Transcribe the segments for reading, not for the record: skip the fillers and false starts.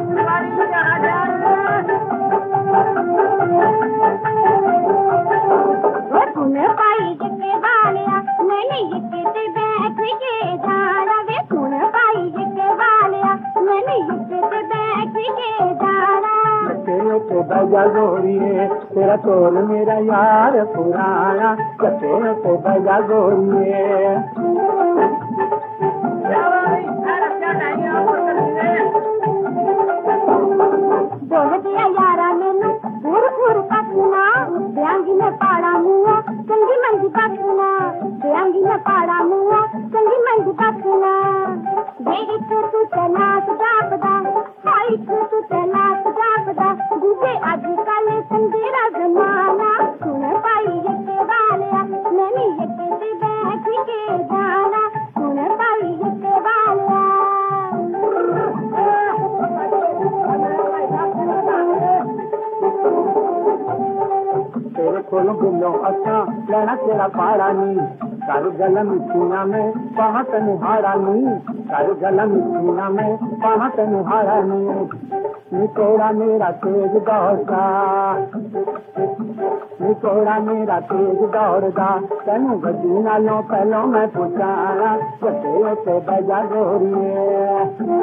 बजा गोरिए तेरा तोल मेरा यार पुराना कटे पे बजा गोरिए बोल दिया यारा मैंने पूर पूर पकना ब्यांगी में पाड़ा मुआ संगी मंगी पकना ब्यांगी में पाड़ा मुआ संगी मंगी पकना बेड़ी तू तलाश जापदा आई तू तलाश जापदा दूजे आजकल संगीरा जमाना सुन पाई ये वालिया मैंने ये ते बैठ के जाना सुन पाई ये वालिया तेरे कोलों गुल्लो अच्छा लेना तेरा पारा नी कर गला मिठीना में पाहा तनु हारा नी कर गला मिठीना में पाहा तनु हारा नी तोड़ा मेरा तेज दौड़ता नी तोड़ा मेरा तेज दौड़ता तेनू गड्डी नालों पहलों मैं पुछाना कटे ते बजा गोरिए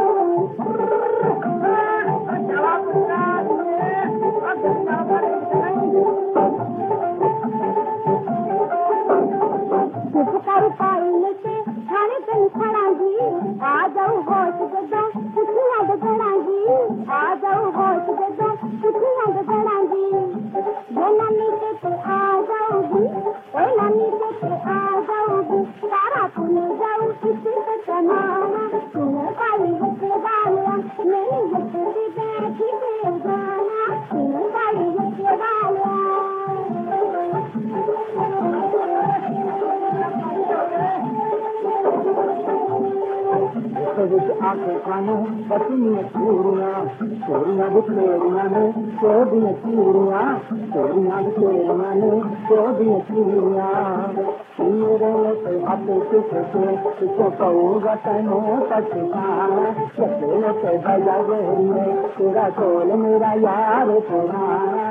थाने पे खड़ांगी आ जाओ होश दे दो कुछियां दे खड़ांगी आ जाओ होश दे दो कुछियां दे खड़ांगी ये नानी पे आ जाओगी ओ नानी पे आ जाओगी सारा पुने जाओ किसी पे कमाना सुन पाई ये वालिया नहीं ये तेरी बैठी पे जाना सुन पाई ये वालिया आंखें खाने बचनियां चूड़ियां बिखेरियां ने चौदियां चूड़ियां ने चौदियां चूड़ियां मेरे हाथ किसे कहूँगा तेनों पछताना कटे बजा गोरिए तेरा तोल मेरा यार पुराना